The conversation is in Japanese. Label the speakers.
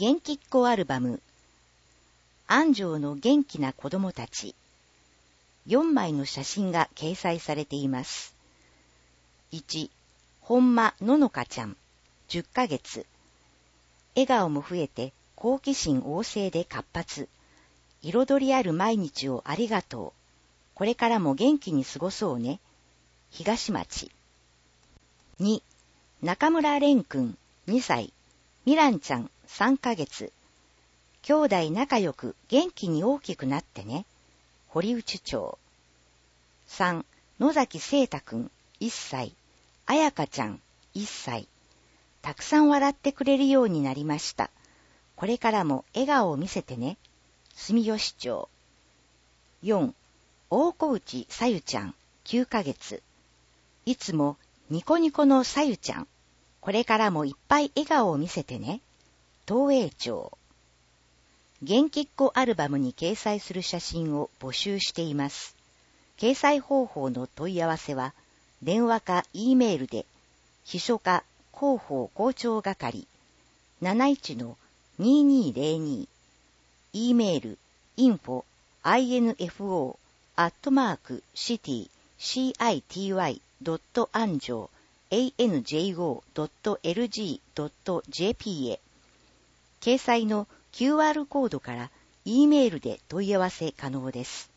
Speaker 1: 元気っ子アルバム、安城の元気な子供たち、4枚の写真が掲載されています。1、本間ののかちゃん、10ヶ月。笑顔も増えて好奇心旺盛で活発。彩りある毎日をありがとう。これからも元気に過ごそうね。東町。2、中村蓮くん、2歳。みらんちゃん、3ヶ月。兄弟仲良く元気に大きくなってね。堀内町。3、野崎聖太くん、1歳。あやかちゃん、1歳。たくさん笑ってくれるようになりました。これからも笑顔を見せてね。住吉町。4、大河内さゆちゃん、9ヶ月。いつもニコニコのさゆちゃん。これからもいっぱい笑顔を見せてね。東栄町。元気っ子アルバムに掲載する写真を募集しています。掲載方法の問い合わせは、電話か E メールで、秘書課広報校長係 71-2202 E メール info@city.anjo.lg.jp へ掲載の QR コードから E メールで問い合わせ可能です。